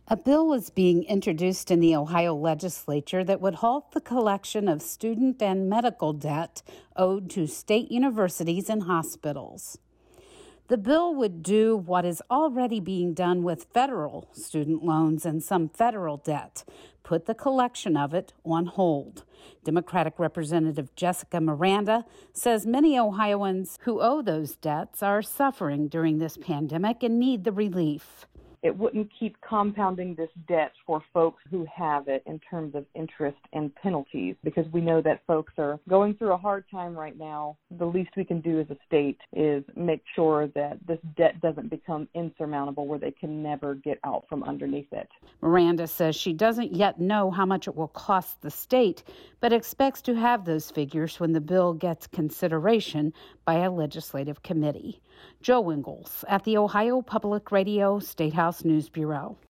A bill was being introduced in the Ohio legislature that would halt the collection of student and medical debt owed to state universities and hospitals. The bill would do what is already being done with federal student loans and some federal debt, put the collection of it on hold. Democratic Representative Jessica Miranda says many Ohioans who owe those debts are suffering during this pandemic and need the relief. It wouldn't keep compounding this debt for folks who have it in terms of interest and penalties, because we know that folks are going through a hard time right now. The least we can do as a state is make sure that this debt doesn't become insurmountable where they can never get out from underneath it. Miranda says she doesn't yet know how much it will cost the state, but expects to have those figures when the bill gets consideration by a legislative committee. Joe Ingles at the Ohio Public Radio State House News Bureau.